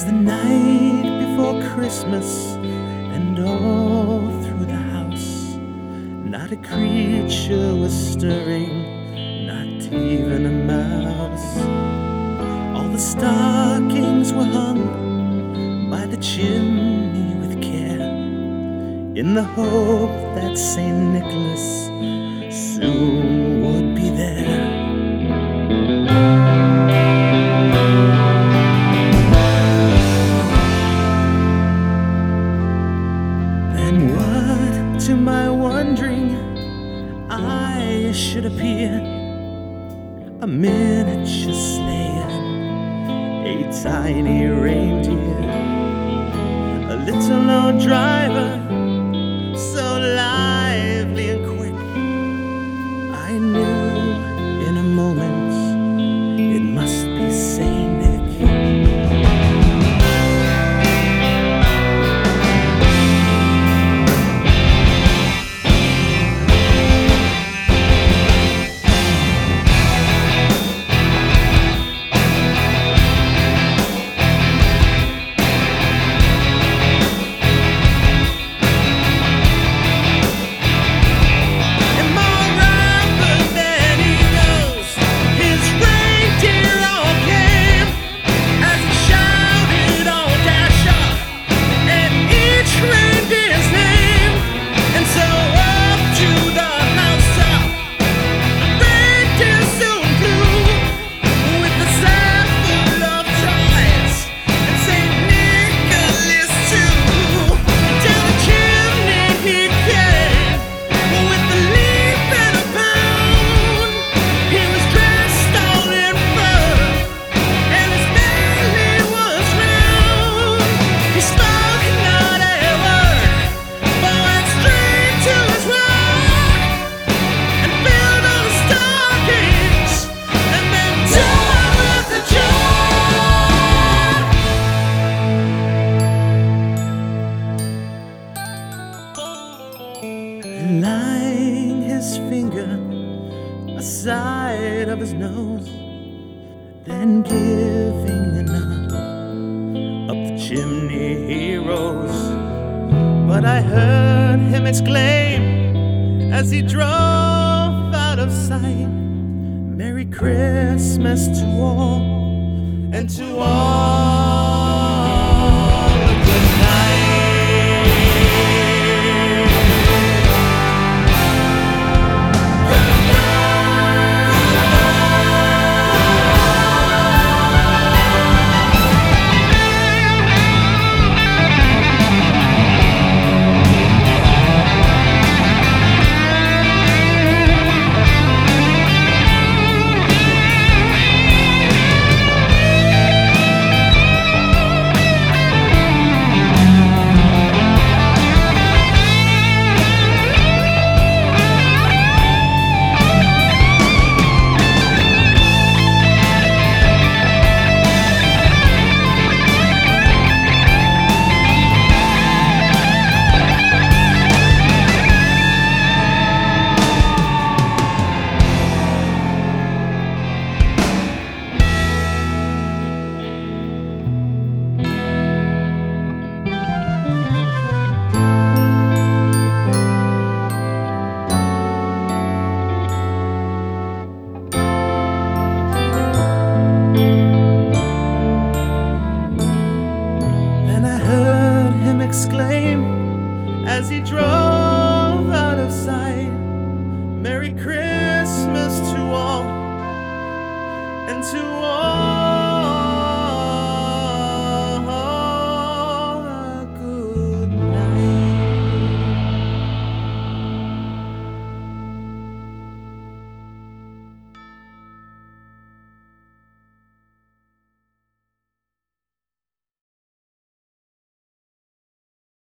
the night before Christmas, and all through the house, not a creature was stirring, not even a mouse. All the stockings were hung by the chimney with care, in the hope that St. Nicholas soon would be there. Then what, to my wondering, I should appear, a miniature sleigh, a tiny reindeer, a little old driver, so lively and quick. I knew in a moment it must be Saint Nick. Lying his finger aside of his nose, then giving a nod, up the chimney he rose. But I heard him exclaim as he drove out of sight, "Merry Christmas to all, and to all